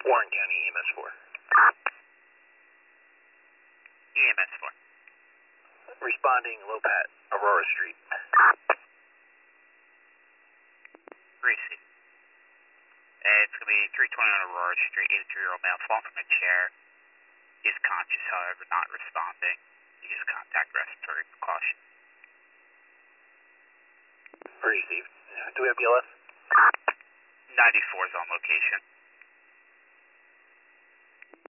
Warren County EMS 4. EMS 4. Responding Lopat, Aurora Street. Receive. It's going to be 320 on Aurora Street. 83-year-old male falling from a chair. He is conscious, however, not responding. Use contact respiratory precaution. Received. Do we have BLS? 94 is on location.